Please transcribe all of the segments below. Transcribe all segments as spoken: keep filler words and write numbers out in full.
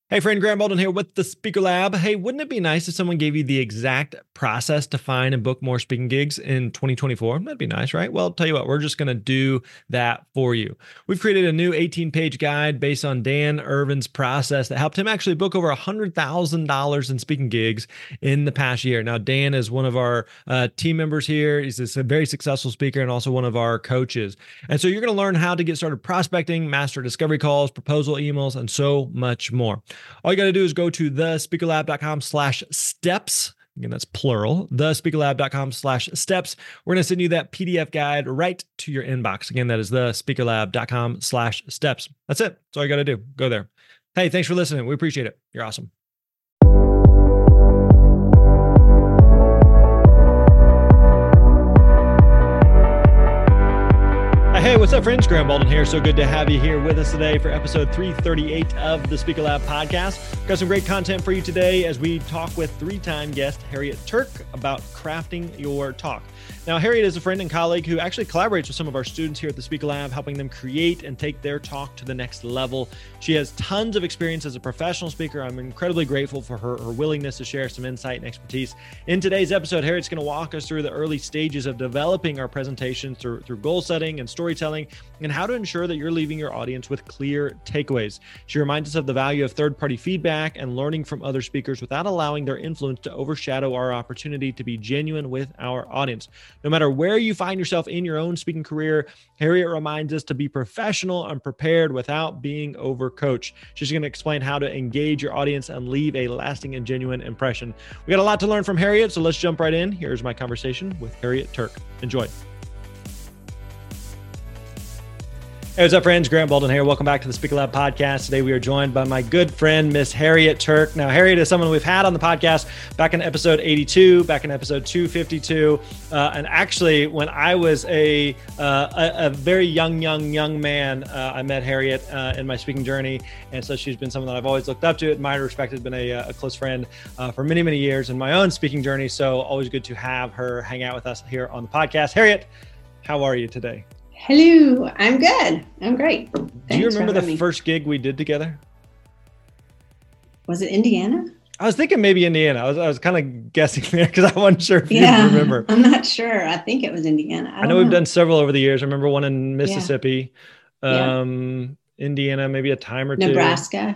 Hey friend, Graham Baldwin here with the Speaker Lab. Hey, wouldn't it be nice if someone gave you the exact process to find and book more speaking gigs in twenty twenty-four? That'd be nice, right? Well, I'll tell you what, we're just going to do that for you. We've created a new eighteen page guide based on Dan Irvin's process that helped him actually book over one hundred thousand dollars in speaking gigs in the past year. Now, Dan is one of our uh, team members here. He's a very successful speaker and also one of our coaches. And so you're going to learn how to get started prospecting, master discovery calls, proposal emails, and so much more. All you got to do is go to thespeakerlab.com slash steps. Again, that's plural, thespeakerlab.com slash steps. We're going to send you that P D F guide right to your inbox. Again, that is thespeakerlab.com slash steps. That's it. That's all you got to do. Go there. Hey, thanks for listening. We appreciate it. You're awesome. Hey, what's up, friends? Graham Baldwin here. So good to have you here with us today for episode three thirty-eight of the Speaker Lab podcast. Got some great content for you today as we talk with three-time guest Harriet Turk about crafting your talk. Now, Harriet is a friend and colleague who actually collaborates with some of our students here at the Speaker Lab, helping them create and take their talk to the next level. She has tons of experience as a professional speaker. I'm incredibly grateful for her, her willingness to share some insight and expertise. In today's episode, Harriet's going to walk us through the early stages of developing our presentations through, through goal setting and storytelling, and how to ensure that you're leaving your audience with clear takeaways. She reminds us of the value of third-party feedback and learning from other speakers without allowing their influence to overshadow our opportunity to be genuine with our audience. No matter where you find yourself in your own speaking career, Harriet reminds us to be professional and prepared without being overcoached. She's going to explain how to engage your audience and leave a lasting and genuine impression. We got a lot to learn from Harriet, so let's jump right in. Here's my conversation with Harriet Turk. Enjoy. Hey, what's up, friends? Graham Baldwin here. Welcome back to the Speaker Lab podcast. Today, we are joined by my good friend, Miss Harriet Turk. Now, Harriet is someone we've had on the podcast back in episode eighty-two, back in episode two fifty-two. Uh, and actually, when I was a, uh, a, a very young, young, young man, uh, I met Harriet uh, in my speaking journey. And so she's been someone that I've always looked up to, admired, respected, been a, a close friend uh, for many, many years in my own speaking journey. So always good to have her hang out with us here on the podcast. Harriet, how are you today? Hello, I'm good. I'm great. Thanks. Do you remember the me. first gig we did together? Was it Indiana? I was thinking maybe Indiana. I was I was kind of guessing there because I wasn't sure if yeah, you remember. I'm not sure. I think it was Indiana. I, I know, know we've done several over the years. I remember one in Mississippi, yeah. um, yeah. Indiana, maybe a time or two. Nebraska.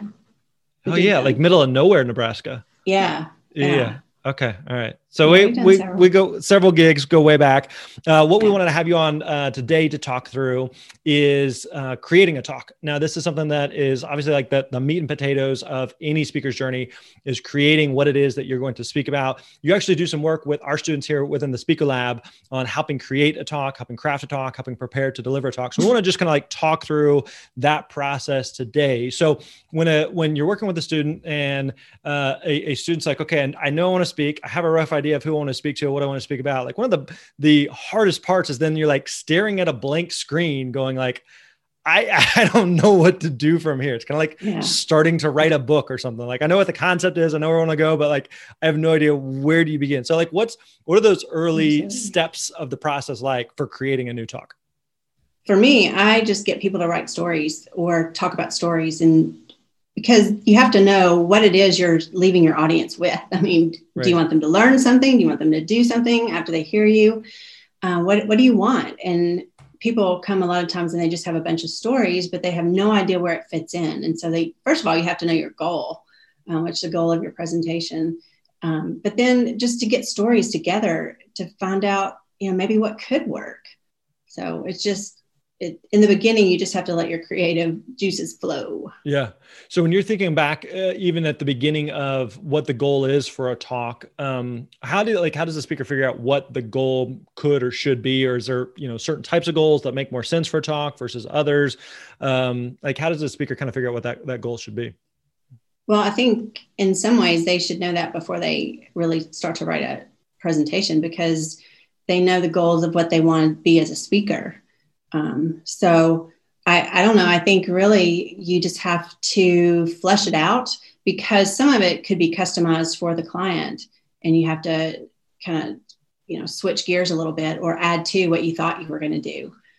Oh yeah, that. Like middle of nowhere, Nebraska. Yeah. Yeah. yeah. Okay. All right. So yeah, we we, several. we go several gigs, go way back. Uh, what yeah. we wanted to have you on uh, today to talk through is uh, creating a talk. Now, this is something that is obviously like the, the meat and potatoes of any speaker's journey is creating what it is that you're going to speak about. You actually do some work with our students here within the Speaker Lab on helping create a talk, helping craft a talk, helping prepare to deliver a talk. So we want to just kind of like talk through that process today. So when a when you're working with a student and uh, a, a student's like, okay, and I know I want to speak, I have a rough idea of who I want to speak to, what I want to speak about. Like one of the, the hardest parts is then you're like staring at a blank screen going like, I, I don't know what to do from here. It's kind of like yeah. starting to write a book or something. Like I know what the concept is, I know where I want to go, but like, I have no idea where do you begin? So like, what's, what are those early steps of the process like for creating a new talk? For me, I just get people to write stories or talk about stories, and because you have to know what it is you're leaving your audience with. I mean, right. do you want them to learn something? Do you want them to do something after they hear you? Uh, what, what do you want? And people come a lot of times and they just have a bunch of stories, but they have no idea where it fits in. And so they, first of all, you have to know your goal, um, what's the goal of your presentation. Um, but then just to get stories together to find out, you know, maybe what could work. So it's just, It, in the beginning, you just have to let your creative juices flow. Yeah. So when you're thinking back, uh, even at the beginning of what the goal is for a talk, um, how do like how does the speaker figure out what the goal could or should be, or is there you know certain types of goals that make more sense for a talk versus others? Um, like how does the speaker kind of figure out what that that goal should be? Well, I think in some ways they should know that before they really start to write a presentation, because they know the goals of what they want to be as a speaker. Um, so I, I don't know. I think really you just have to flesh it out, because some of it could be customized for the client and you have to kind of, you know, switch gears a little bit or add to what you thought you were going to do.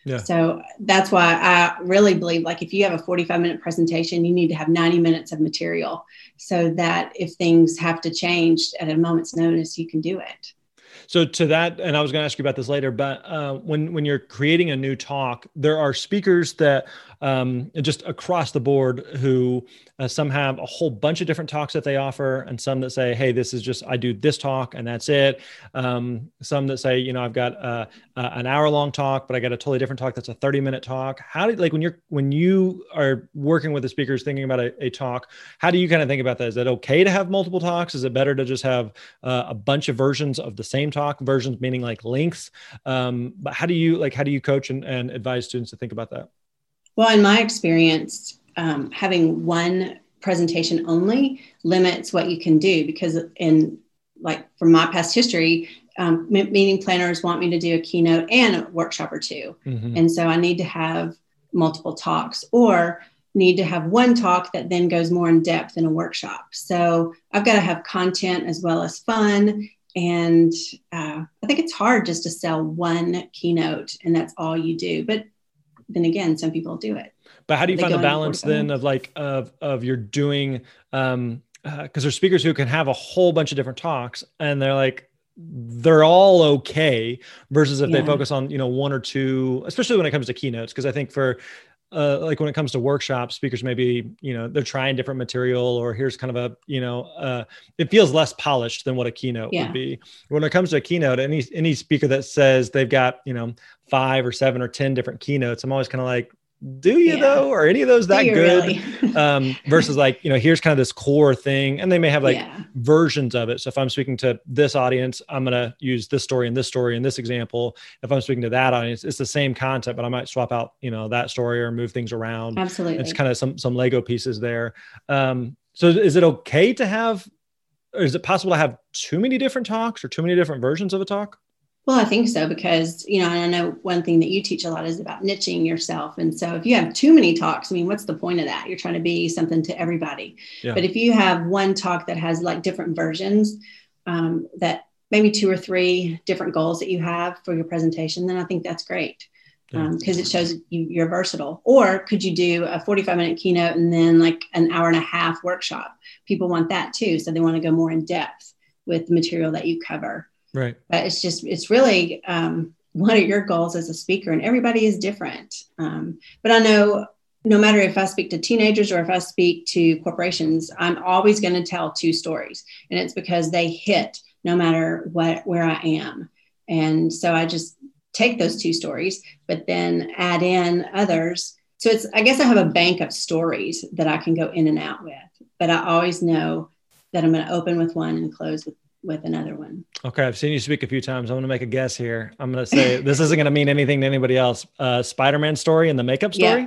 Yeah. So that's why I really believe, like, if you have a forty-five minute presentation, you need to have ninety minutes of material so that if things have to change at a moment's notice, you can do it. So to that, and I was going to ask you about this later, but uh, when when you're creating a new talk, there are speakers that um, just across the board who uh, some have a whole bunch of different talks that they offer, and some that say, "Hey, this is just I do this talk and that's it." Um, some that say, "You know, I've got uh, uh, an hour long talk, but I got a totally different talk that's a thirty minute talk." How do like when you're when you are working with the speakers thinking about a, a talk, how do you kind of think about that? Is it okay to have multiple talks? Is it better to just have uh, a bunch of versions of the same talk? Versions meaning like lengths, um, but how do you like how do you coach and, and advise students to think about that? Well, in my experience, um, having one presentation only limits what you can do, because in like from my past history, um, meeting planners want me to do a keynote and a workshop or two, mm-hmm. and so I need to have multiple talks, or need to have one talk that then goes more in depth in a workshop. So I've got to have content as well as fun. And uh, I think it's hard just to sell one keynote and that's all you do. But then again, some people do it. But how do you find the balance then of like, of, of you're doing, um, uh, cause there's speakers who can have a whole bunch of different talks and they're like, they're all okay versus if yeah. they focus on, you know, one or two, especially when it comes to keynotes. Cause I think for, Uh, like when it comes to workshops, speakers maybe, you know, they're trying different material, or here's kind of a, you know, uh, it feels less polished than what a keynote yeah. would be. When it comes to a keynote, any, any speaker that says they've got, you know, five or seven or ten different keynotes, I'm always kind of like, do you yeah. though? Are any of those that good? Really? um, versus like, you know, here's kind of this core thing. And they may have like yeah. versions of it. So if I'm speaking to this audience, I'm going to use this story and this story and this example. If I'm speaking to that audience, it's the same content, but I might swap out, you know, that story or move things around. Absolutely. It's kind of some, some Lego pieces there. Um, so is it okay to have, or is it possible to have too many different talks or too many different versions of a talk? Well, I think so, because, you know, I know one thing that you teach a lot is about niching yourself. And so if you have too many talks, I mean, what's the point of that? You're trying to be something to everybody. Yeah. But if you have one talk that has like different versions, um, that maybe two or three different goals that you have for your presentation, then I think that's great. Because um, it shows you, you're versatile. Or could you do a forty-five minute keynote and then like an hour and a half workshop? People want that too. So they want to go more in depth with the material that you cover. Right. But it's just, it's really um, one of your goals as a speaker, and everybody is different. Um, but I know no matter if I speak to teenagers or if I speak to corporations, I'm always going to tell two stories, and it's because they hit no matter what, where I am. And so I just take those two stories, but then add in others. So it's, I guess I have a bank of stories that I can go in and out with, but I always know that I'm going to open with one and close with with another one. Okay. I've seen you speak a few times. I'm going to make a guess here. I'm going to say, this isn't going to mean anything to anybody else. Uh, Spider-Man story and the makeup story.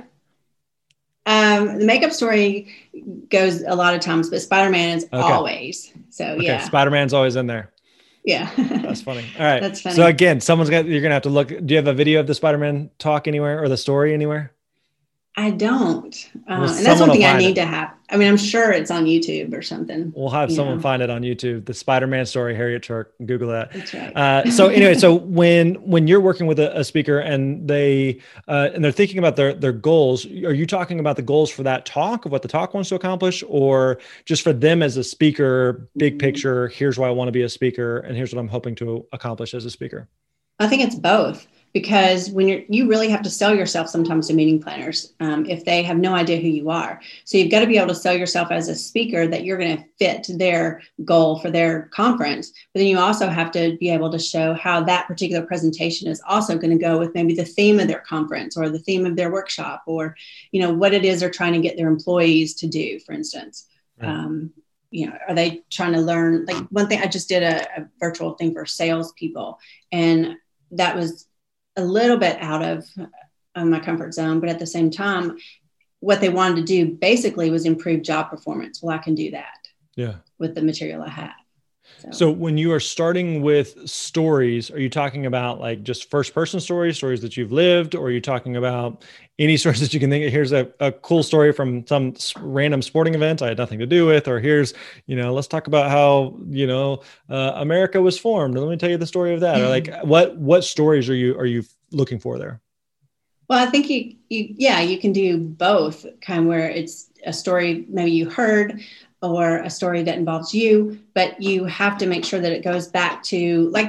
Yeah. Um, the makeup story goes a lot of times, but Spider-Man is okay. always. So okay. yeah. Spider-Man's always in there. Yeah. That's funny. All right. That's funny. So again, someone's got, you're going to have to look. Do you have a video of the Spider-Man talk anywhere or the story anywhere? I don't. Uh, well, and that's one thing I need it. to have. I mean, I'm sure it's on YouTube or something. We'll have someone know. find it on YouTube. The Spider-Man story, Harriet Turk. Google that. That's right. Uh, so anyway, so when when you're working with a, a speaker and they uh, and they're thinking about their their goals, are you talking about the goals for that talk of what the talk wants to accomplish, or just for them as a speaker, big picture? Here's why I want to be a speaker, and here's what I'm hoping to accomplish as a speaker. I think it's both. Because when you're, you really have to sell yourself sometimes to meeting planners um, if they have no idea who you are. So you've got to be able to sell yourself as a speaker that you're going to fit their goal for their conference. But then you also have to be able to show how that particular presentation is also going to go with maybe the theme of their conference or the theme of their workshop, or, you know, what it is they're trying to get their employees to do, for instance. Right. Um, you know, are they trying to learn? Like one thing, I just did a, a virtual thing for salespeople, and that was a little bit out of uh, my comfort zone, but at the same time, what they wanted to do basically was improve job performance. Well, I can do that. Yeah. With the material I have. So. so when you are starting with stories, are you talking about like just first person stories, stories that you've lived, or are you talking about any stories that you can think of? Here's a, a cool story from some random sporting event I had nothing to do with, or here's, you know, let's talk about how, you know, uh, America was formed. Let me tell you the story of that. Or like what, what stories are you, are you looking for there? Well, I think you, you, yeah, you can do both, kind of where it's a story maybe you heard or a story that involves you, but you have to make sure that it goes back to like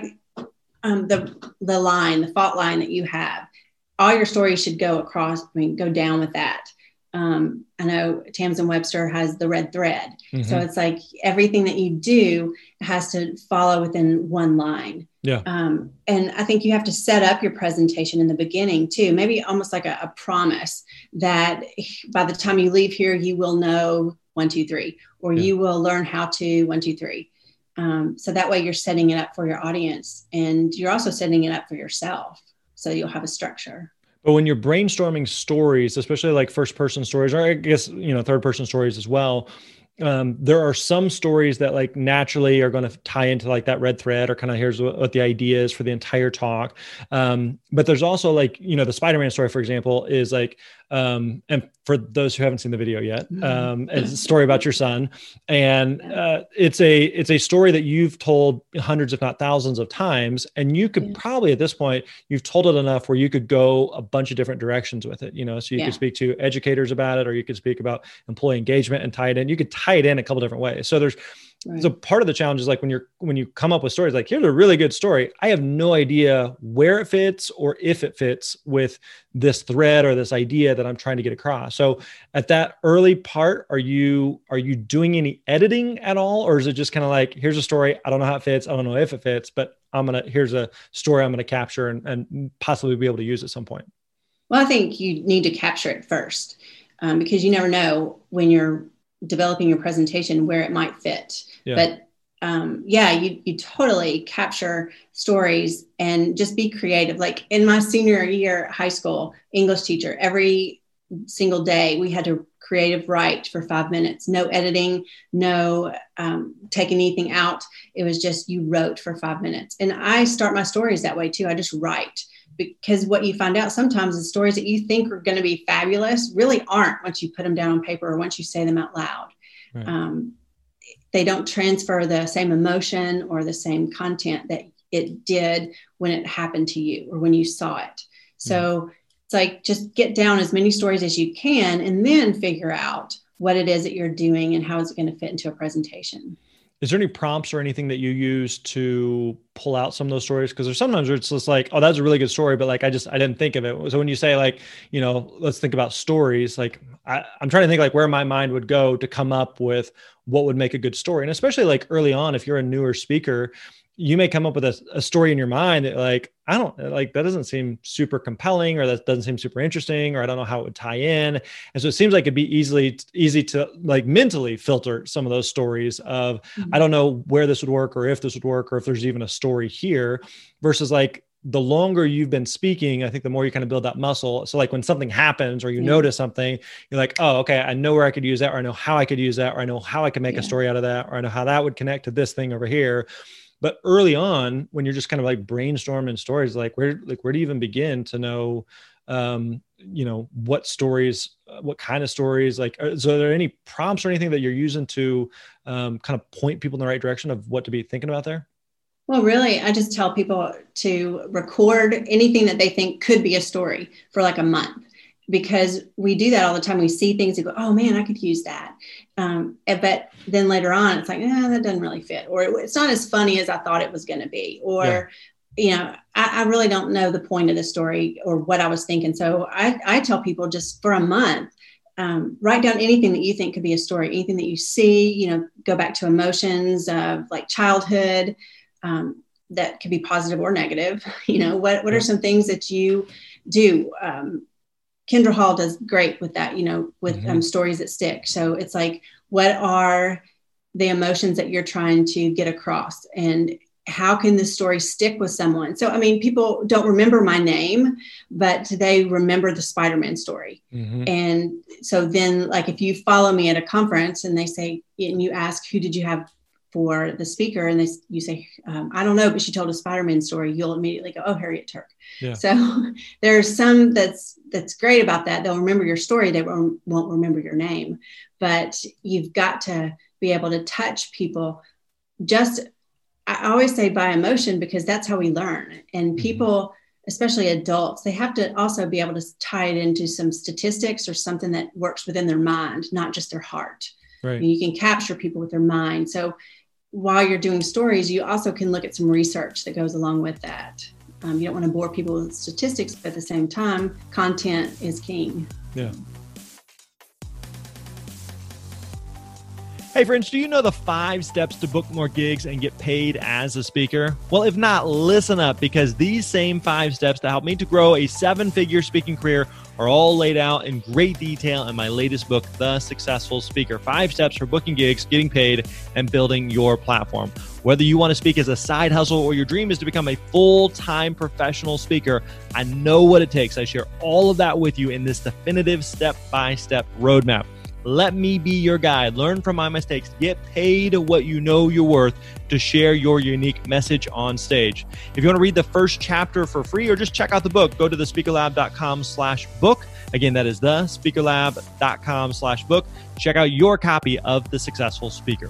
um, the, the line, the fault line that you have. All your stories should go across, I mean, go down with that. Um, I know Tamsin Webster has the red thread. Mm-hmm. So it's like everything that you do has to follow within one line. Yeah. Um, and I think you have to set up your presentation in the beginning too, maybe almost like a, a promise that by the time you leave here, you will know one, two, three, or yeah. you will learn how to one, two, three. Um, so that way you're setting it up for your audience, and you're also setting it up for yourself. So you'll have a structure. But when you're brainstorming stories, especially like first person stories, or I guess, you know, third person stories as well, um, there are some stories that like naturally are going to tie into like that red thread, or kind of here's what, what the idea is for the entire talk. Um, but there's also like, you know, the Spider-Man story, for example, is like, um, and for those who haven't seen the video yet, um, it's a story about your son. And uh, it's a, it's a story that you've told hundreds, if not thousands of times. And you could yeah. probably at this point, you've told it enough where you could go a bunch of different directions with it, you know, so you yeah. could speak to educators about it, or you could speak about employee engagement and tie it in. You could tie it in a couple different ways. So there's, Right. So part of the challenge is like when you're, when you come up with stories, like here's a really good story. I have no idea where it fits or if it fits with this thread or this idea that I'm trying to get across. So at that early part, are you, are you doing any editing at all? Or is it just kind of like, here's a story. I don't know how it fits. I don't know if it fits, but I'm going to, here's a story I'm going to capture and, and possibly be able to use at some point. Well, I think you need to capture it first, um, because you never know when you're developing your presentation where it might fit. Yeah. But um, yeah, you you totally capture stories and just be creative. Like in my senior year high school English teacher, every single day we had to creative write for five minutes, no editing, no um, take anything out. It was just you wrote for five minutes. And I start my stories that way too. I just write. Because what you find out sometimes is stories that you think are going to be fabulous really aren't once you put them down on paper or once you say them out loud. Right. Um, they don't transfer the same emotion or the same content that it did when it happened to you or when you saw it. So yeah. It's like, just get down as many stories as you can and then figure out what it is that you're doing and how is it going to fit into a presentation. Is there any prompts or anything that you use to pull out some of those stories? Because there's sometimes where it's just like, oh, that's a really good story, but like, I just, I didn't think of it. So when you say like, you know, let's think about stories, like I, I'm trying to think like where my mind would go to come up with what would make a good story. And especially like early on, if you're a newer speaker, you may come up with a, a story in your mind that like, I don't like, that doesn't seem super compelling, or that doesn't seem super interesting, or I don't know how it would tie in. And so it seems like it'd be easily easy to like mentally filter some of those stories of, mm-hmm. I don't know where this would work or if this would work, or if there's even a story here, versus like the longer you've been speaking, I think the more you kind of build that muscle. So like when something happens or you yeah. notice something, you're like, oh, okay, I know where I could use that, or I know how I could use that, or I know how I can make yeah. a story out of that, or I know how that would connect to this thing over here. But early on, when you're just kind of like brainstorming stories, like where, like where do you even begin to know, um, you know, what stories, what kind of stories, like, so are there any prompts or anything that you're using to um, kind of point people in the right direction of what to be thinking about there? Well, really, I just tell people to record anything that they think could be a story for like a month, because we do that all the time. We see things and go, oh man, I could use that. Um, but then later on, it's like, eh, that doesn't really fit, or it's not as funny as I thought it was going to be. Or, yeah. you know, I, I really don't know the point of the story or what I was thinking. So I, I tell people just for a month, um, write down anything that you think could be a story, anything that you see, you know, go back to emotions of like childhood, um, that could be positive or negative. You know, what, what are some things that you do? Um, Kendra Hall does great with that, you know, with mm-hmm. um, stories that stick. So it's like, what are the emotions that you're trying to get across, and how can this story stick with someone? So, I mean, people don't remember my name, but they remember the Spider-Man story. Mm-hmm. And so then like, if you follow me at a conference and they say, and you ask, who did you have for the speaker? And they, you say, um, I don't know, but she told a Spider-Man story. You'll immediately go, oh, Harriet Turk. Yeah. So there's some that's, that's great about that. They'll remember your story. They won't, won't remember your name, but you've got to be able to touch people. Just, I always say by emotion, because that's how we learn. And people, especially adults, they have to also be able to tie it into some statistics or something that works within their mind, not just their heart. Right. I mean, you can capture people with their mind. So while you're doing stories, you also can look at some research that goes along with that. Um, you don't want to bore people with statistics, but at the same time, content is king. Yeah. Hey friends, do you know the five steps to book more gigs and get paid as a speaker? Well, if not, listen up, because these same five steps to help me to grow a seven-figure speaking career are all laid out in great detail in my latest book, The Successful Speaker. Five steps for booking gigs, getting paid, and building your platform. Whether you want to speak as a side hustle or your dream is to become a full-time professional speaker, I know what it takes. I share all of that with you in this definitive step-by-step roadmap. Let me be your guide. Learn from my mistakes. Get paid what you know you're worth to share your unique message on stage. If you want to read the first chapter for free or just check out the book, go to thespeakerlab.com slash book. Again, that is thespeakerlab.com slash book. Check out your copy of The Successful Speaker.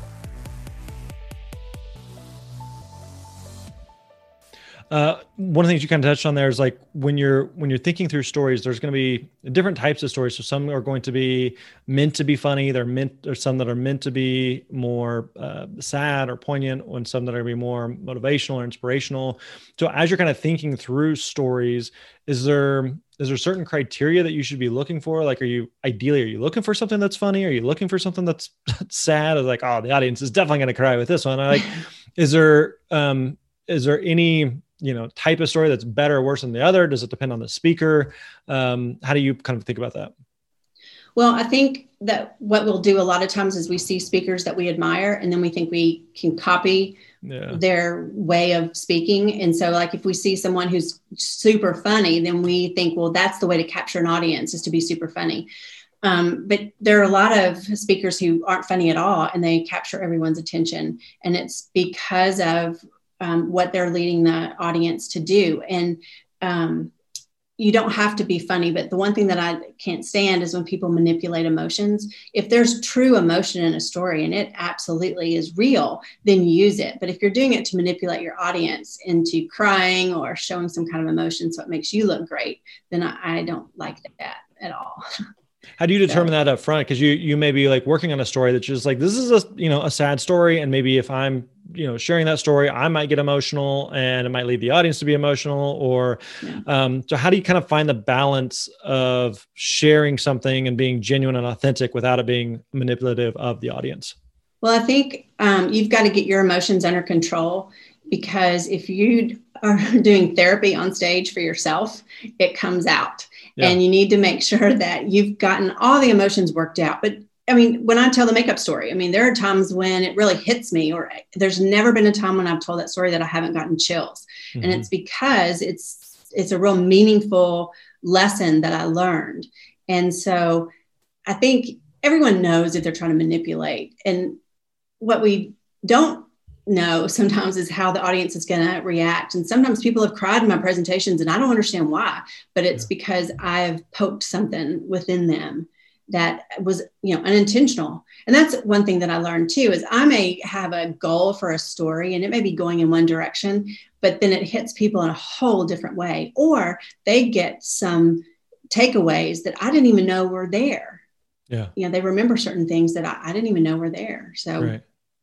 Uh, one of the things you kind of touched on there is like when you're when you're thinking through stories, there's going to be different types of stories. So some are going to be meant to be funny. They're meant, or some that are meant to be more uh, sad or poignant, and some that are going to be more motivational or inspirational. So as you're kind of thinking through stories, is there is there certain criteria that you should be looking for? Like, are you ideally are you looking for something that's funny? Are you looking for something that's sad? Or like, oh, the audience is definitely going to cry with this one. I like, is there um, is there any you know, type of story that's better or worse than the other? Does it depend on the speaker? Um, how do you kind of think about that? Well, I think that what we'll do a lot of times is we see speakers that we admire, and then we think we can copy yeah. their way of speaking. And so like, if we see someone who's super funny, then we think, well, that's the way to capture an audience, is to be super funny. Um, but there are a lot of speakers who aren't funny at all, and they capture everyone's attention. And it's because of Um, what they're leading the audience to do. And um, you don't have to be funny, but the one thing that I can't stand is when people manipulate emotions. If there's true emotion in a story and it absolutely is real, then use it. But if you're doing it to manipulate your audience into crying or showing some kind of emotion so it makes you look great, then I, I don't like that at all. How do you determine so, that up front? Because you you may be like working on a story that's just like, this is a you know a sad story, and maybe if I'm you know sharing that story, I might get emotional, and it might lead the audience to be emotional. Or yeah. um, so how do you kind of find the balance of sharing something and being genuine and authentic without it being manipulative of the audience? Well, I think um, you've got to get your emotions under control, because if you are doing therapy on stage for yourself, it comes out. Yeah. And you need to make sure that you've gotten all the emotions worked out. But I mean, when I tell the makeup story, I mean, there are times when it really hits me, or there's never been a time when I've told that story that I haven't gotten chills. Mm-hmm. And it's because it's, it's a real meaningful lesson that I learned. And so I think everyone knows that they're trying to manipulate. And what we don't know sometimes is how the audience is going to react. And sometimes people have cried in my presentations and I don't understand why, but it's yeah. because I've poked something within them that was, you know, unintentional. And that's one thing that I learned too, is I may have a goal for a story and it may be going in one direction, but then it hits people in a whole different way, or they get some takeaways that I didn't even know were there. Yeah. You know, they remember certain things that I, I didn't even know were there. So right.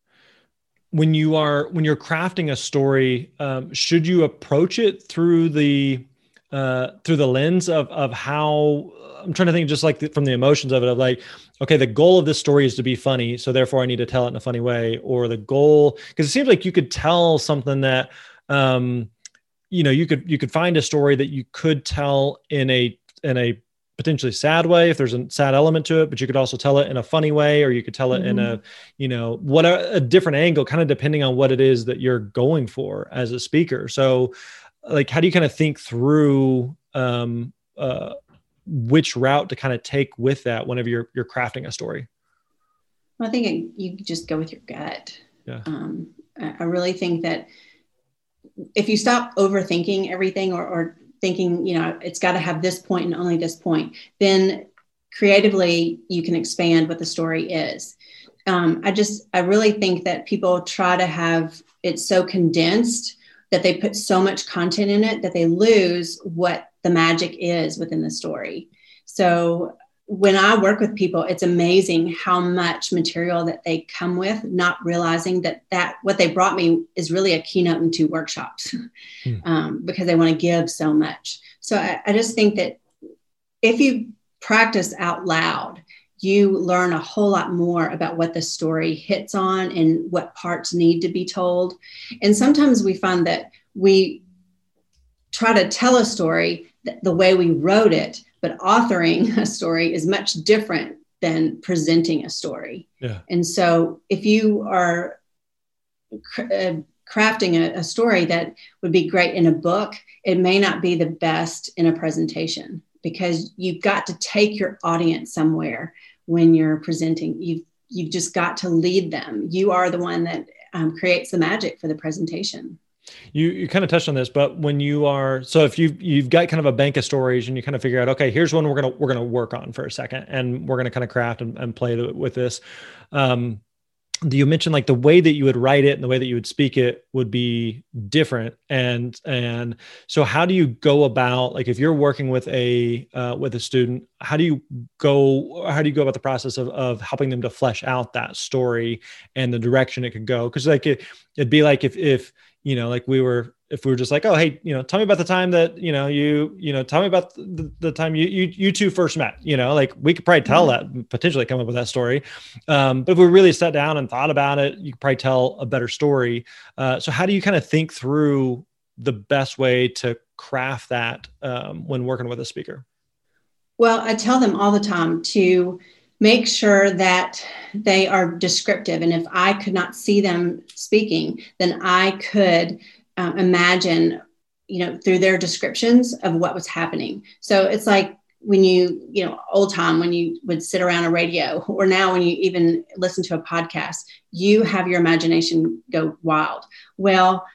When you are, when you're crafting a story, um, should you approach it through the, uh, through the lens of, of how, I'm trying to think just like the, from the emotions of it, of like, okay, the goal of this story is to be funny, so therefore I need to tell it in a funny way, or the goal, because it seems like you could tell something that, um, you know, you could, you could find a story that you could tell in a, in a potentially sad way if there's a sad element to it, but you could also tell it in a funny way, or you could tell it mm-hmm. in a, you know, what a, a different angle, kind of depending on what it is that you're going for as a speaker. So like, how do you kind of think through, um, uh, which route to kind of take with that whenever you're, you're crafting a story? Well, I think it, you just go with your gut. Yeah. Um, I, I really think that if you stop overthinking everything, or, or thinking, you know, it's got to have this point and only this point, then creatively you can expand what the story is. Um, I just, I really think that people try to have it so condensed that they put so much content in it that they lose what the magic is within the story. So when I work with people, it's amazing how much material that they come with, not realizing that that what they brought me is really a keynote and two workshops hmm. um, because they want to give so much. So I, I just think that if you practice out loud, you learn a whole lot more about what the story hits on and what parts need to be told. And sometimes we find that we try to tell a story the way we wrote it, but authoring a story is much different than presenting a story. Yeah. And so if you are cr- uh, crafting a, a story that would be great in a book, it may not be the best in a presentation, because you've got to take your audience somewhere when you're presenting. You've, you've just got to lead them. You are the one that um, creates the magic for the presentation. You you kind of touched on this, but when you are, so if you've, you've got kind of a bank of stories and you kind of figure out, okay, here's one we're going to, we're going to work on for a second, and we're going to kind of craft and, and play with this. Um, you mentioned like the way that you would write it and the way that you would speak it would be different. And, and so how do you go about, like, if you're working with a, uh, with a student, how do you go, how do you go about the process of, of helping them to flesh out that story and the direction it could go? Cause like, it, it'd be like if, if, you know, like we were, if we were just like, oh, hey, you know, tell me about the time that, you know, you, you know, tell me about the, the time you, you, you two first met, you know, like we could probably tell mm-hmm. that, potentially come up with that story. Um, but if we really sat down and thought about it, you could probably tell a better story. Uh, so how do you kind of think through the best way to craft that um, when working with a speaker? Well, I tell them all the time to make sure that they are descriptive. And if I could not see them speaking, then I could um, imagine, you know, through their descriptions of what was happening. So it's like when you, you know, old time, when you would sit around a radio, or now when you even listen to a podcast, you have your imagination go wild. Well,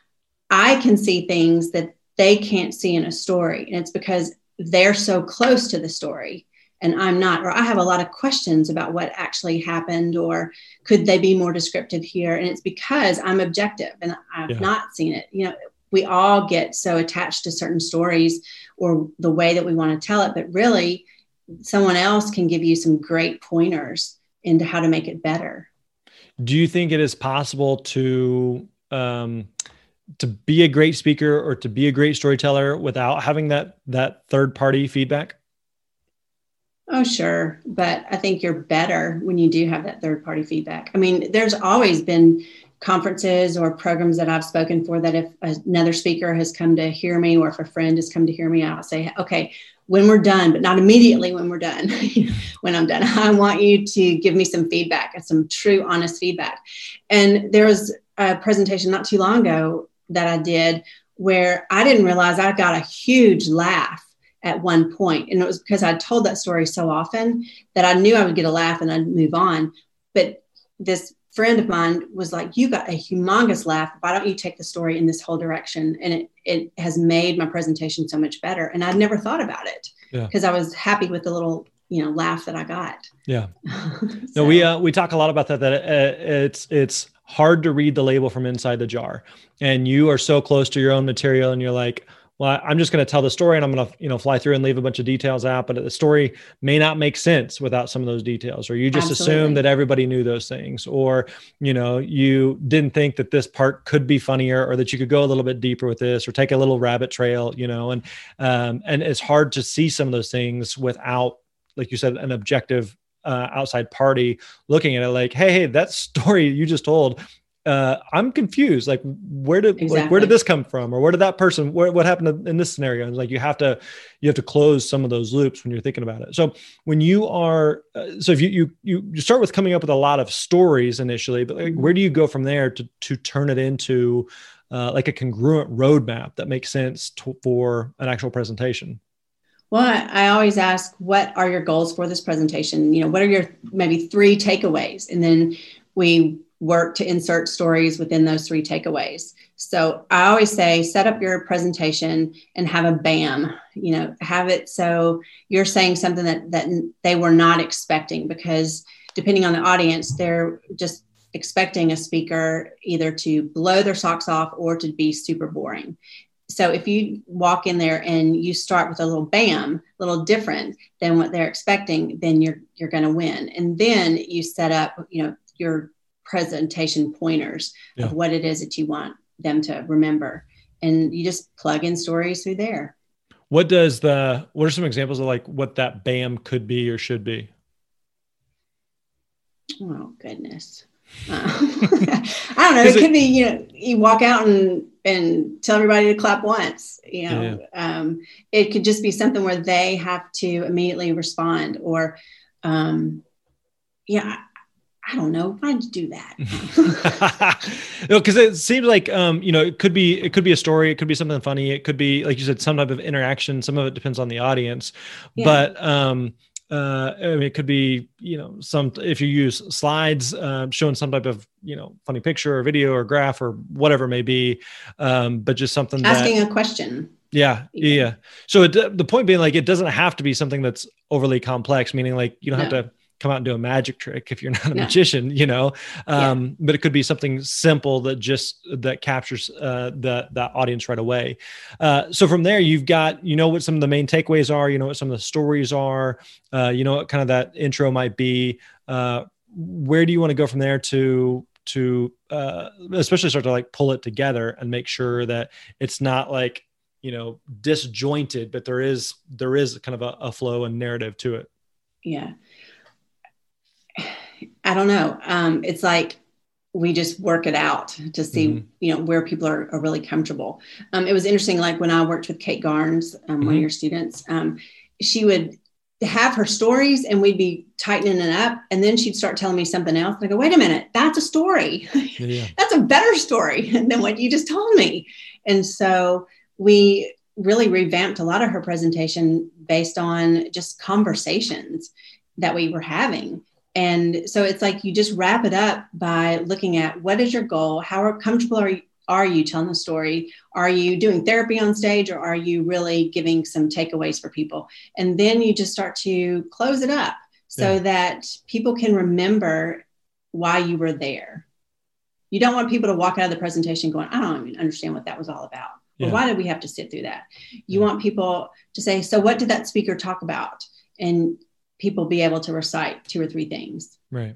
I can see things that they can't see in a story. And it's because they're so close to the story and I'm not, or I have a lot of questions about what actually happened, or could they be more descriptive here? And it's because I'm objective and I've yeah. not seen it. You know, we all get so attached to certain stories or the way that we want to tell it, but really someone else can give you some great pointers into how to make it better. Do you think it is possible to, um, to be a great speaker or to be a great storyteller without having that, that third party feedback? Oh, sure. But I think you're better when you do have that third party feedback. I mean, there's always been conferences or programs that I've spoken for that if another speaker has come to hear me, or if a friend has come to hear me, I'll say, okay, when we're done, but not immediately when we're done, when I'm done, I want you to give me some feedback and some true, honest feedback. And there was a presentation not too long ago that I did where I didn't realize I got a huge laugh at one point. And it was because I told that story so often that I knew I would get a laugh and I'd move on. But this friend of mine was like, you got a humongous laugh. Why don't you take the story in this whole direction? And it, it has made my presentation so much better. And I'd never thought about it because yeah. I was happy with the little, you know, laugh that I got. Yeah. so. No, we, uh, we talk a lot about that, that uh, it's, it's hard to read the label from inside the jar, and you are so close to your own material and you're like, well, I'm just going to tell the story and I'm going to, you know, fly through and leave a bunch of details out, but the story may not make sense without some of those details, or you just Absolutely. Assume that everybody knew those things, or, you know, you didn't think that this part could be funnier, or that you could go a little bit deeper with this, or take a little rabbit trail, you know, and, um, and it's hard to see some of those things without, like you said, an objective uh, outside party looking at it like, hey, hey, that story you just told, Uh, I'm confused. Like, where did exactly. like, where did this come from, or where did that person? Where, what happened in this scenario? And like, you have to, you have to close some of those loops when you're thinking about it. So when you are, uh, so if you you you you start with coming up with a lot of stories initially, but like, where do you go from there to to turn it into uh, like a congruent roadmap that makes sense to, for an actual presentation? Well, I, I always ask, what are your goals for this presentation? You know, what are your maybe three takeaways, and then we work to insert stories within those three takeaways. So I always say, set up your presentation and have a BAM, you know, have it so you're saying something that, that they were not expecting, because depending on the audience, they're just expecting a speaker either to blow their socks off or to be super boring. So if you walk in there and you start with a little bam, a little different than what they're expecting, then you're you're going to win. And then you set up, you know, your presentation pointers yeah. of what it is that you want them to remember, and you just plug in stories through there. What does the what are some examples of like what that bam could be or should be? Oh goodness. Um, I don't know. It, it could be, you know, you walk out and, and tell everybody to clap once, you know, yeah. um, it could just be something where they have to immediately respond or, um, yeah, I don't know. Why'd you do that? No, because it seems like, um, you know, it could be, it could be a story. It could be something funny. It could be, like you said, some type of interaction. Some of it depends on the audience, yeah. but, um, Uh, I mean, it could be, you know, some, if you use slides, uh, showing some type of, you know, funny picture or video or graph or whatever it may be. Um, but just something asking that, a question. Yeah. Yeah. yeah. So it, the point being like, it doesn't have to be something that's overly complex, meaning like you don't no. have to come out and do a magic trick if you're not a no. magician, you know, um, yeah. but it could be something simple that just, that captures uh, the, the audience right away. Uh, so from there, you've got, you know, what some of the main takeaways are, you know, what some of the stories are, uh, you know, what kind of that intro might be. Uh, where do you want to go from there to, to uh, especially start to like pull it together and make sure that it's not like, you know, disjointed, but there is, there is kind of a, a flow and narrative to it. Yeah. I don't know. Um, it's like we just work it out to see, mm-hmm. you know, where people are, are really comfortable. Um, it was interesting. Like when I worked with Kate Garnes, um, mm-hmm. one of your students, um, she would have her stories and we'd be tightening it up. And then she'd start telling me something else. And I go, wait a minute, that's a story. Yeah. That's a better story than what you just told me. And so we really revamped a lot of her presentation based on just conversations that we were having. And so it's like you just wrap it up by looking at what is your goal? How comfortable are you, are you telling the story? Are you doing therapy on stage, or are you really giving some takeaways for people? And then you just start to close it up so yeah. that people can remember why you were there. You don't want people to walk out of the presentation going, I don't even understand what that was all about. Yeah. Or why did we have to sit through that? You yeah. want people to say, so what did that speaker talk about? And people be able to recite two or three things. Right.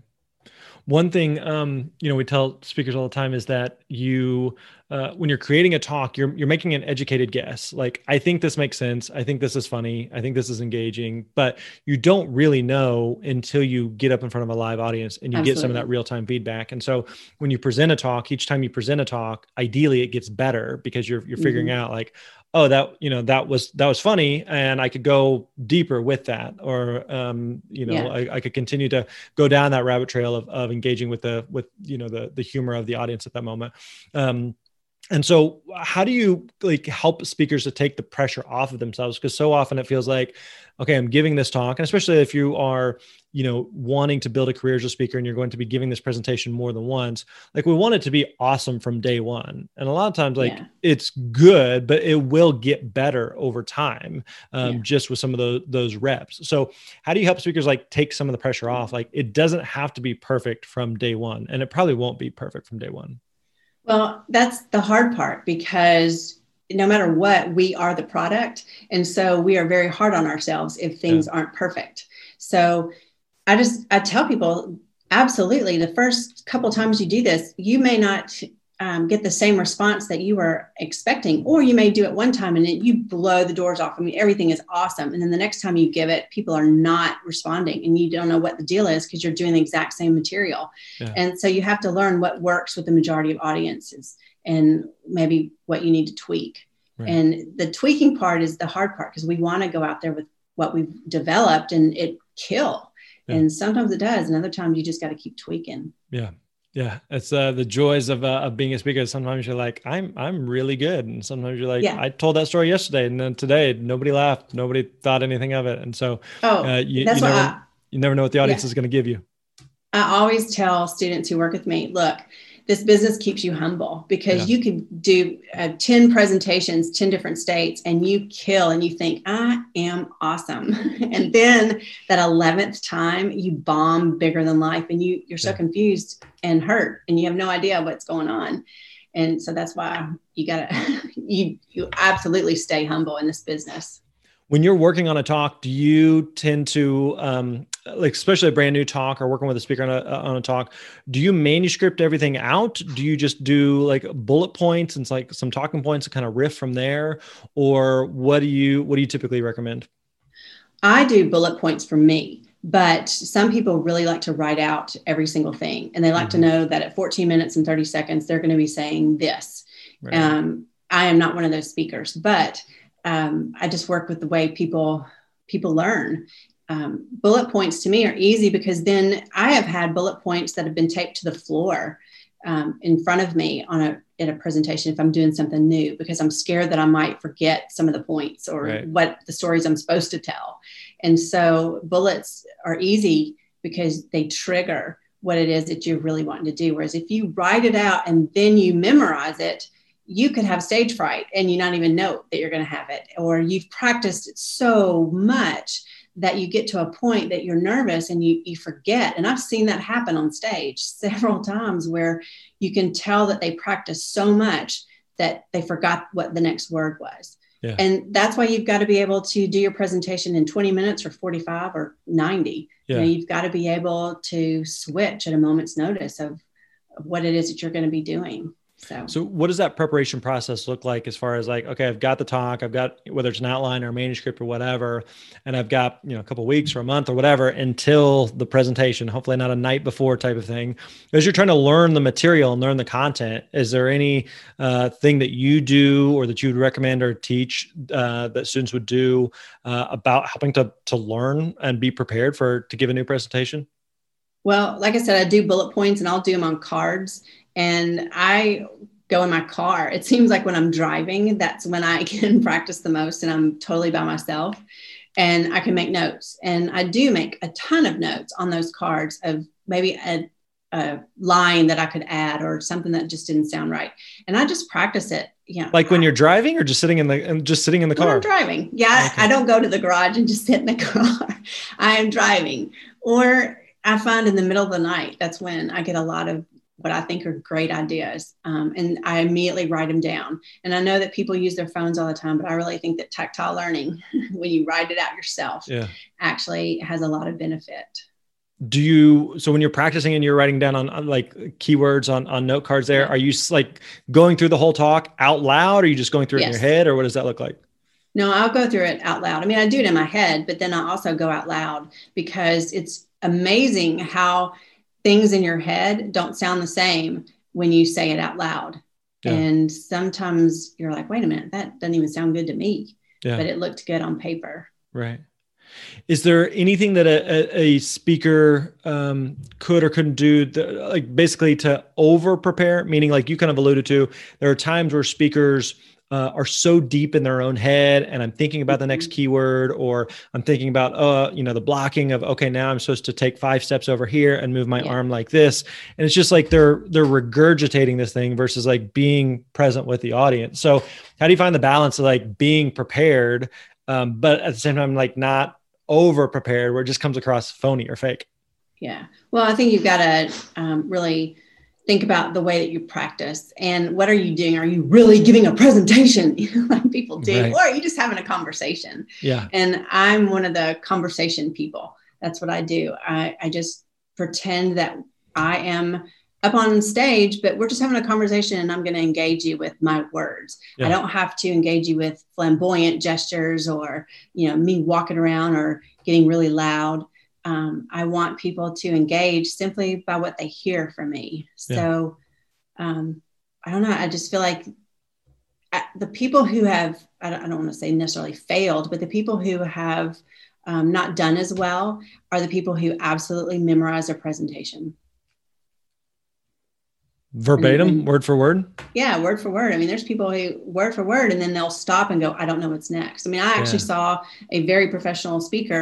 One thing, um, you know, we tell speakers all the time is that you, uh, when you're creating a talk, you're, you're making an educated guess. Like, I think this makes sense. I think this is funny. I think this is engaging, but you don't really know until you get up in front of a live audience and you Absolutely. Get some of that real-time feedback. And so when you present a talk, each time you present a talk, ideally it gets better because you're, you're figuring mm-hmm. out like, oh, that, you know, that was, that was funny. And I could go deeper with that. Or, um, you know, yeah. I, I could continue to go down that rabbit trail of, of engaging with the, with, you know, the, the humor of the audience at that moment. Um, and so how do you like help speakers to take the pressure off of themselves? Because so often it feels like, okay, I'm giving this talk. And especially if you are, you know, wanting to build a career as a speaker and you're going to be giving this presentation more than once, like we want it to be awesome from day one. And a lot of times like yeah. it's good, but it will get better over time, um, yeah. just with some of those, those reps. So how do you help speakers like take some of the pressure off? Like it doesn't have to be perfect from day one, and it probably won't be perfect from day one. Well, that's the hard part, because no matter what, we are the product. And so we are very hard on ourselves if things yeah. aren't perfect. So I just, I tell people, absolutely, the first couple of times you do this, you may not um, get the same response that you were expecting, or you may do it one time and it, you blow the doors off. I mean, everything is awesome. And then the next time you give it, people are not responding and you don't know what the deal is because you're doing the exact same material. Yeah. And so you have to learn what works with the majority of audiences and maybe what you need to tweak. Right. And the tweaking part is the hard part, because we want to go out there with what we've developed and it kill. Yeah. And sometimes it does. And other times you just got to keep tweaking. Yeah. Yeah. It's uh, the joys of, uh, of being a speaker. Sometimes you're like, I'm, I'm really good. And sometimes you're like, yeah. I told that story yesterday and then today nobody laughed. Nobody thought anything of it. And so oh, uh, you, that's you, never, I, you never know what the audience yeah. is going to give you. I always tell students who work with me, look, this business keeps you humble because yeah. you could do uh, ten presentations, ten different states, and you kill and you think, I am awesome. And then that eleventh time you bomb bigger than life and you, you're so yeah. confused and hurt and you have no idea what's going on. And so that's why you gotta, you, you absolutely stay humble in this business. When you're working on a talk, do you tend to, um, like, especially a brand new talk or working with a speaker on a, on a talk, do you manuscript everything out? Do you just do like bullet points and like some talking points and kind of riff from there? Or what do you, what do you typically recommend? I do bullet points for me, but some people really like to write out every single thing. And they like mm-hmm. to know that at fourteen minutes and thirty seconds, they're going to be saying this. Right. Um, I am not one of those speakers, but Um, I just work with the way people people learn. Um, bullet points to me are easy because then I have had bullet points that have been taped to the floor um, in front of me on a in a presentation if I'm doing something new, because I'm scared that I might forget some of the points or right. what the stories I'm supposed to tell. And so bullets are easy because they trigger what it is that you're really wanting to do. Whereas if you write it out and then you memorize it, you could have stage fright and you not even know that you're going to have it, or you've practiced it so much that you get to a point that you're nervous and you, you forget. And I've seen that happen on stage several times where you can tell that they practiced so much that they forgot what the next word was. Yeah. And that's why you've got to be able to do your presentation in twenty minutes or forty-five or ninety. Yeah. You know, you've got to be able to switch at a moment's notice of, of what it is that you're going to be doing. So. so what does that preparation process look like as far as like, okay, I've got the talk, I've got, whether it's an outline or a manuscript or whatever, and I've got, you know, a couple of weeks or a month or whatever until the presentation, hopefully not a night before type of thing. As you're trying to learn the material and learn the content, is there any uh, thing that you do or that you would recommend or teach uh, that students would do uh, about helping to, to learn and be prepared for, to give a new presentation? Well, like I said, I do bullet points and I'll do them on cards. And I go in my car. It seems like when I'm driving, that's when I can practice the most and I'm totally by myself and I can make notes. And I do make a ton of notes on those cards of maybe a, a line that I could add or something that just didn't sound right. And I just practice it. You know, like when you're driving or just sitting in the, just sitting in the car? When I'm driving. Yeah. Okay. I, I don't go to the garage and just sit in the car. I am driving. Or I find in the middle of the night, that's when I get a lot of what I think are great ideas. Um, and I immediately write them down. And I know that people use their phones all the time, but I really think that tactile learning, when you write it out yourself, yeah. actually has a lot of benefit. Do you, so when you're practicing and you're writing down on, on like keywords on, on note cards there, are you like going through the whole talk out loud? Or are you just going through it yes. in your head, or what does that look like? No, I'll go through it out loud. I mean, I do it in my head, but then I also go out loud because it's amazing how things in your head don't sound the same when you say it out loud. Yeah. And sometimes you're like, wait a minute, that doesn't even sound good to me, yeah. but it looked good on paper. Right. Is there anything that a, a speaker um, could or couldn't do, that, like basically to over prepare? Meaning, like you kind of alluded to, there are times where speakers Uh, are so deep in their own head, and I'm thinking about the next keyword, or I'm thinking about, uh, you know, the blocking of, okay, now I'm supposed to take five steps over here and move my yeah. arm like this. And it's just like they're, they're regurgitating this thing versus like being present with the audience. So how do you find the balance of like being prepared, um, but at the same time, like not over prepared where it just comes across phony or fake? Yeah. Well, I think you've got to um, really think about the way that you practice and what are you doing? Are you really giving a presentation like people do, right. or are you just having a conversation? Yeah. And I'm one of the conversation people. That's what I do. I, I just pretend that I am up on stage, but we're just having a conversation and I'm going to engage you with my words. Yeah. I don't have to engage you with flamboyant gestures or, you know, me walking around or getting really loud. Um, I want people to engage simply by what they hear from me. So yeah. um, I don't know. I just feel like I, the people who have, I don't, I don't want to say necessarily failed, but the people who have um, not done as well are the people who absolutely memorize their presentation. Verbatim, and, and, word for word? Yeah, word for word. I mean, there's people who word for word, and then they'll stop and go, I don't know what's next. I mean, I actually yeah. saw a very professional speaker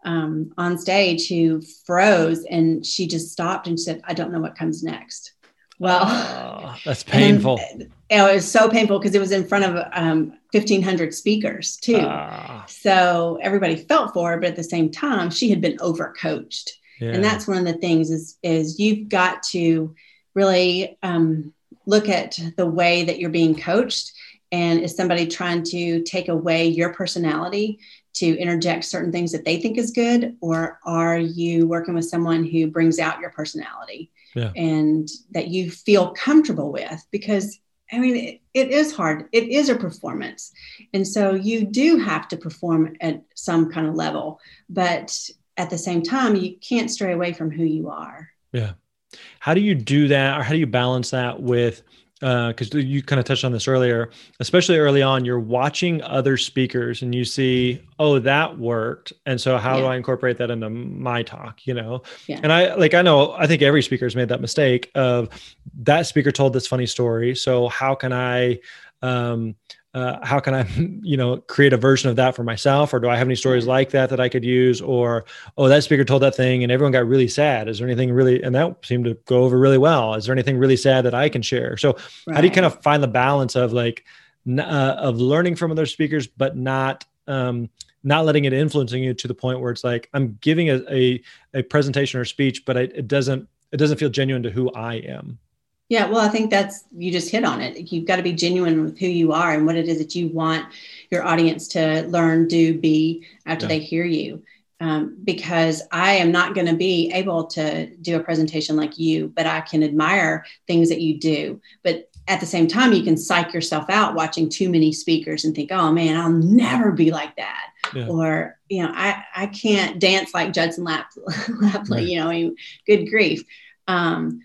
um, on stage who froze, and she just stopped and said, I don't know what comes next. Well, oh, that's painful. And, it was so painful because it was in front of um, fifteen hundred speakers too. Uh, so everybody felt for her, but at the same time, she had been overcoached. Yeah. And that's one of the things is, is you've got to really um, look at the way that you're being coached. And is somebody trying to take away your personality to interject certain things that they think is good? Or are you working with someone who brings out your personality yeah. and that you feel comfortable with? Because I mean, it, it is hard. It is a performance. And so you do have to perform at some kind of level, but at the same time, you can't stray away from who you are. Yeah. How do you do that? Or how do you balance that with, uh, cause you kind of touched on this earlier, especially early on, you're watching other speakers and you see, oh, that worked. And so how yeah. do I incorporate that into my talk, you know? Yeah. And I like, I know, I think every speaker has made that mistake of that speaker told this funny story. So how can I, um, Uh, how can I, you know, create a version of that for myself? Or do I have any stories like that that I could use? Or, oh, that speaker told that thing and everyone got really sad. Is there anything really, and that seemed to go over really well. Is there anything really sad that I can share? So right. how do you kind of find the balance of like, uh, of learning from other speakers, but not, um, not letting it influencing you to the point where it's like, I'm giving a, a, a presentation or speech, but I, it doesn't, it doesn't feel genuine to who I am. Yeah, well, I think that's, you just hit on it. You've got to be genuine with who you are and what it is that you want your audience to learn, do, be after yeah. they hear you. Um, because I am not going to be able to do a presentation like you, but I can admire things that you do. But at the same time, you can psych yourself out watching too many speakers and think, oh man, I'll never be like that. Yeah. Or, you know, I, I can't dance like Judson Laipply, right. you know, I mean, good grief. Um,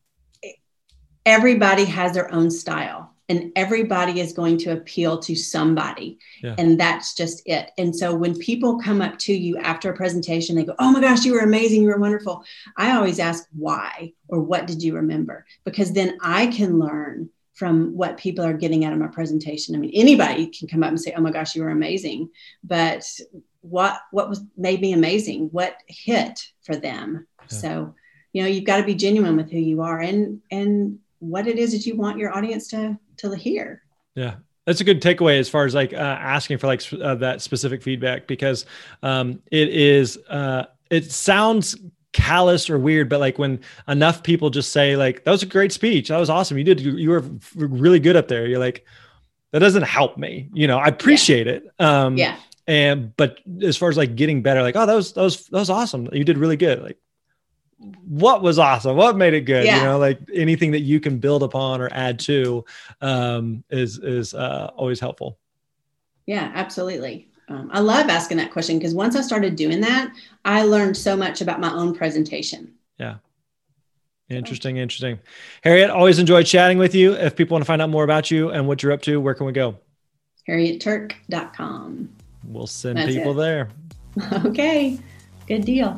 Everybody has their own style and everybody is going to appeal to somebody. Yeah. And that's just it. And so when people come up to you after a presentation, they go, oh my gosh, you were amazing. You were wonderful. I always ask why, or what did you remember? Because then I can learn from what people are getting out of my presentation. I mean, anybody can come up and say, oh my gosh, you were amazing. But what, what was made me amazing? What hit for them? Yeah. So, you know, you've got to be genuine with who you are and, and, what it is that you want your audience to, to hear. Yeah. That's a good takeaway as far as like uh, asking for like uh, that specific feedback, because um, it is, uh, it sounds callous or weird, but like when enough people just say like, that was a great speech. That was awesome. You did, you, you were really good up there. You're like, that doesn't help me. You know, I appreciate yeah. it. Um, yeah. And, but as far as like getting better, like, oh, that was, that was, that was awesome. You did really good. Like, what was awesome? What made it good? Yeah. You know, like anything that you can build upon or add to um, is, is uh, always helpful. Yeah, absolutely. Um, I love asking that question because once I started doing that, I learned so much about my own presentation. Yeah. Interesting. Interesting. Harriet, always enjoyed chatting with you. If people want to find out more about you and what you're up to, where can we go? harriet turk dot com. We'll send That's people it. there. Okay. Good deal.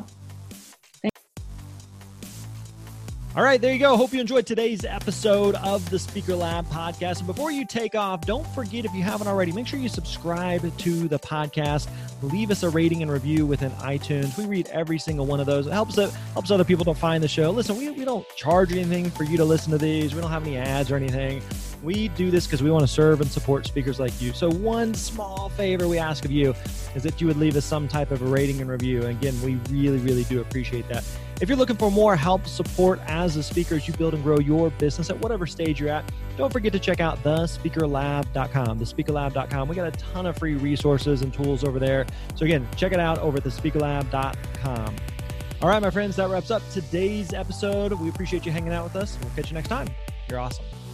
All right, there you go. Hope you enjoyed today's episode of the Speaker Lab podcast. And before you take off, don't forget, if you haven't already, make sure you subscribe to the podcast. Leave us a rating and review within iTunes. We read every single one of those. It helps it helps other people to find the show. Listen, we, we don't charge anything for you to listen to these. We don't have any ads or anything. We do this because we want to serve and support speakers like you. So one small favor we ask of you is that you would leave us some type of a rating and review. And again, we really, really do appreciate that. If you're looking for more help, support as a speaker as you build and grow your business at whatever stage you're at, don't forget to check out the speaker lab dot com, the speaker lab dot com. We got a ton of free resources and tools over there. So again, check it out over at the speaker lab dot com. All right, my friends, that wraps up today's episode. We appreciate you hanging out with us. We'll catch you next time. You're awesome.